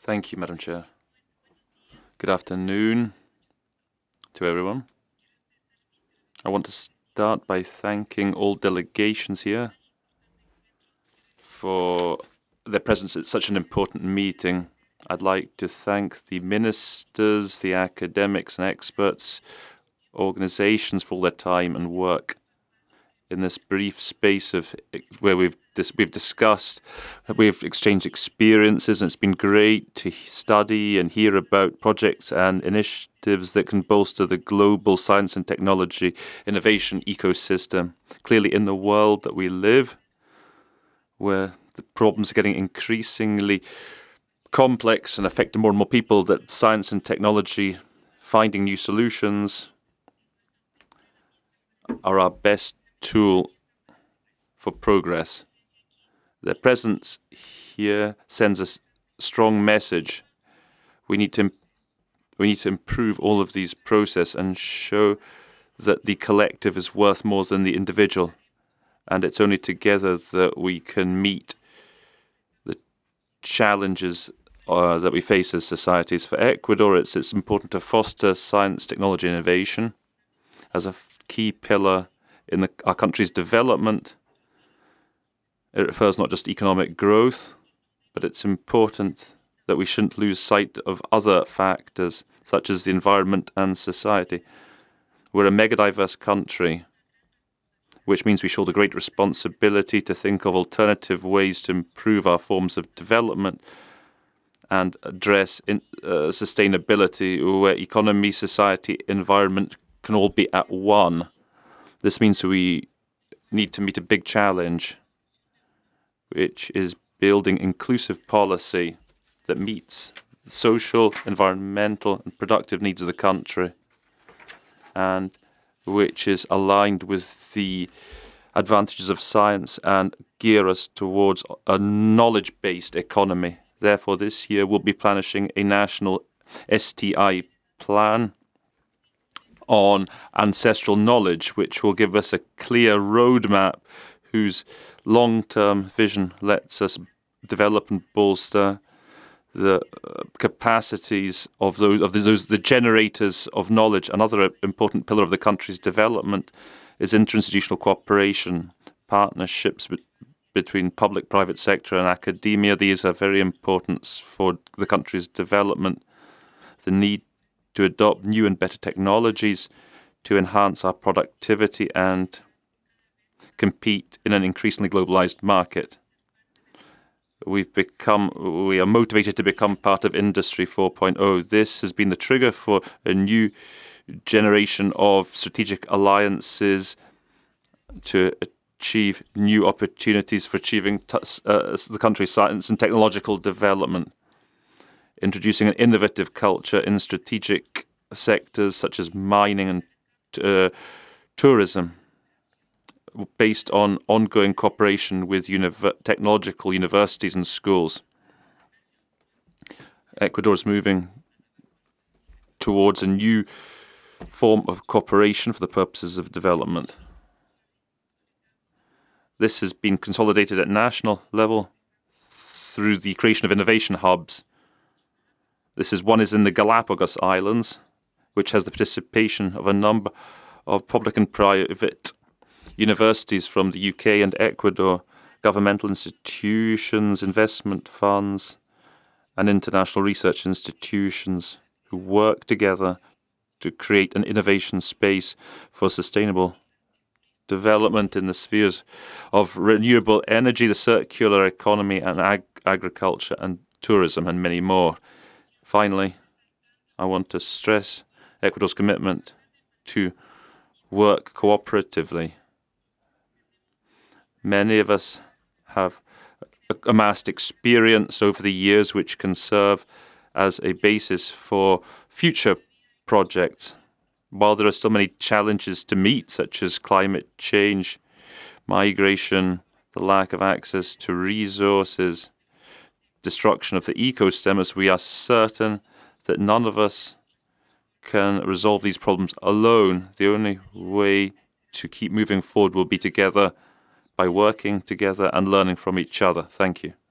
Thank you, Madam Chair. Good afternoon to everyone. I want to start by thanking all delegations here for their presence at such an important meeting. I'd like to thank the ministers, the academics and experts, organizations for all their time and work in this brief space of where we've discussed, we've exchanged experiences, and it's been great to study and hear about projects and initiatives that can bolster the global science and technology innovation ecosystem. Clearly, in the world that we live, where the problems are getting increasingly complex and affecting more and more people, that science and technology, finding new solutions, are our best tool for progress. Their presence here sends a strong message. We need to improve all of these processes and show that the collective is worth more than the individual, and it's only together that we can meet the challenges that we face as societies. For Ecuador, it's important to foster science, technology, and innovation as a key pillar in our country's development. It refers not just to economic growth, but it's important that we shouldn't lose sight of other factors, such as the environment and society. We're a mega-diverse country, which means we shoulder a great responsibility to think of alternative ways to improve our forms of development and address sustainability, where economy, society, environment can all be at one. This means we need to meet a big challenge, which is building inclusive policy that meets the social, environmental, and productive needs of the country, and which is aligned with the advantages of science and gear us towards a knowledge-based economy. Therefore, this year we'll be planning a national STI plan on ancestral knowledge, which will give us a clear roadmap whose long-term vision lets us develop and bolster the capacities of the generators of knowledge. Another important pillar of the country's development is interinstitutional cooperation, partnerships between public, private sector and academia. These are very important for the country's development. The need to adopt new and better technologies to enhance our productivity and compete in an increasingly globalized market. We are motivated to become part of Industry 4.0. This has been the trigger for a new generation of strategic alliances to achieve new opportunities for achieving the country's science and technological development, introducing an innovative culture in strategic sectors such as mining and tourism, based on ongoing cooperation with technological universities and schools. Ecuador is moving towards a new form of cooperation for the purposes of development. This has been consolidated at national level through the creation of innovation hubs. One is in the Galapagos Islands, which has the participation of a number of public and private universities from the UK and Ecuador, governmental institutions, investment funds, and international research institutions who work together to create an innovation space for sustainable development in the spheres of renewable energy, the circular economy, and agriculture and tourism, and many more. Finally, I want to stress Ecuador's commitment to work cooperatively. Many of us have amassed experience over the years which can serve as a basis for future projects. While there are still many challenges to meet, such as climate change, migration, the lack of access to resources, destruction of the ecosystems, we are certain that none of us can resolve these problems alone. The only way to keep moving forward will be together, by working together and learning from each other. Thank you.